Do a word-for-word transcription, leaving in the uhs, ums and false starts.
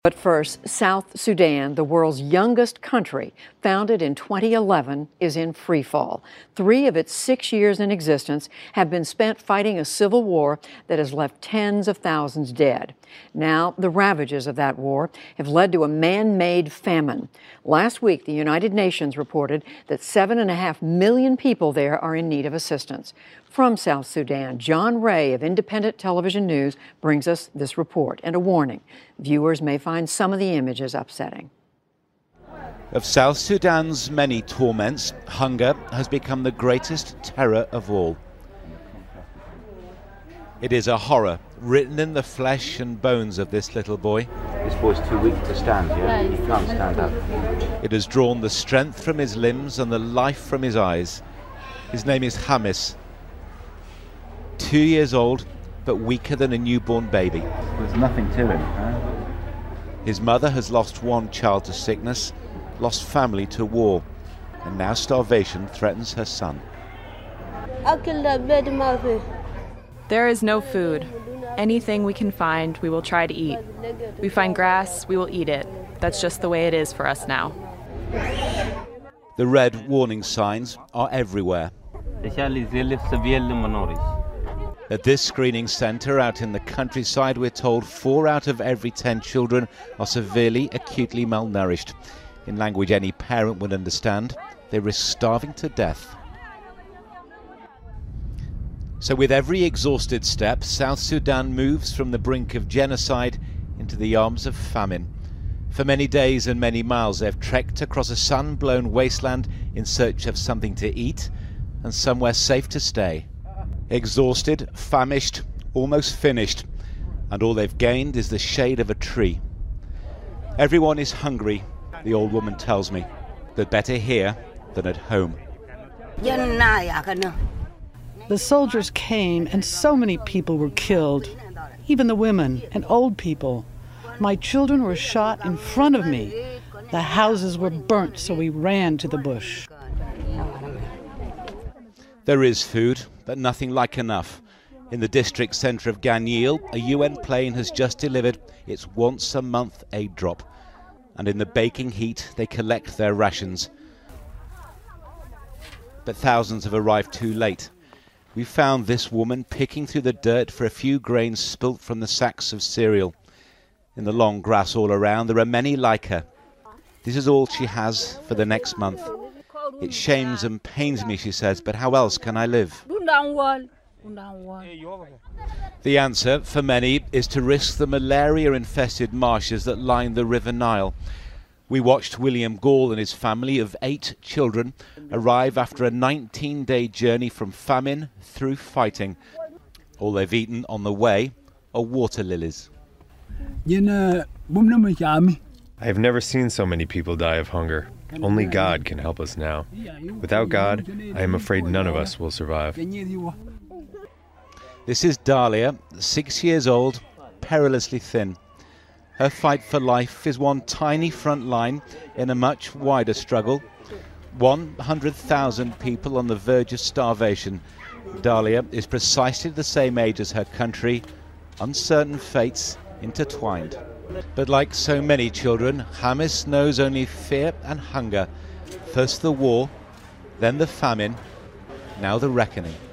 But first, South Sudan, the world's youngest country, founded in twenty eleven, is in freefall. Three of its six years in existence have been spent fighting a civil war that has left tens of thousands dead. Now, the ravages of that war have led to a man-made famine. Last week, the United Nations reported that seven and a half million people there are in need of assistance. From South Sudan, John Ray of Independent Television News brings us this report and a warning. Viewers may find some of the images upsetting. Of South Sudan's many torments, hunger has become the greatest terror of all. It is a horror written in the flesh and bones of this little boy. This boy's too weak to stand, yeah? He can't stand up. It has drawn the strength from his limbs and the life from his eyes. His name is Hamis. Two years old, but weaker than a newborn baby. There's nothing to him, huh? His mother has lost one child to sickness, lost family to war, and now starvation threatens her son. There is no food. Anything we can find, we will try to eat. We find grass, we will eat it. That's just the way it is for us now. The red warning signs are everywhere. At this screening centre out in the countryside, we're told four out of every ten children are severely, acutely malnourished. In language any parent would understand, they risk starving to death. So with every exhausted step, South Sudan moves from the brink of genocide into the arms of famine. For many days and many miles they've trekked across a sun-blown wasteland in search of something to eat and somewhere safe to stay. Exhausted, famished, almost finished, and all they've gained is the shade of a tree. Everyone is hungry, the old woman tells me, but better here than at home. The soldiers came and so many people were killed, even the women and old people. My children were shot in front of me. The houses were burnt, so we ran to the bush. There is food, but nothing like enough. In the district centre of Ganyil, a U N plane has just delivered its once-a-month aid drop. And in the baking heat, they collect their rations. But thousands have arrived too late. We found this woman picking through the dirt for a few grains spilt from the sacks of cereal. In the long grass all around, there are many like her. This is all she has for the next month. It shames and pains me, she says, but how else can I live? The answer, for many, is to risk the malaria-infested marshes that line the River Nile. We watched William Gall and his family of eight children arrive after a nineteen-day journey from famine through fighting. All they've eaten on the way are water lilies. I have never seen so many people die of hunger. Only God can help us now. Without God, I am afraid none of us will survive. This is Dahlia, six years old, perilously thin. Her fight for life is one tiny front line in a much wider struggle. one hundred thousand people on the verge of starvation. Dahlia is precisely the same age as her country, uncertain fates intertwined. But like so many children, Hamis knows only fear and hunger. First the war, then the famine, now the reckoning.